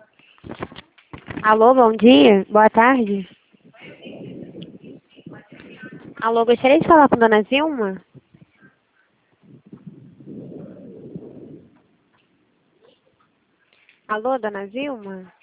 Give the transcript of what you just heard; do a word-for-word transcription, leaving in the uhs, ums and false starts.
Alô, bom dia. Boa tarde. Alô, gostaria de falar com a dona Zilma? Alô, dona Zilma?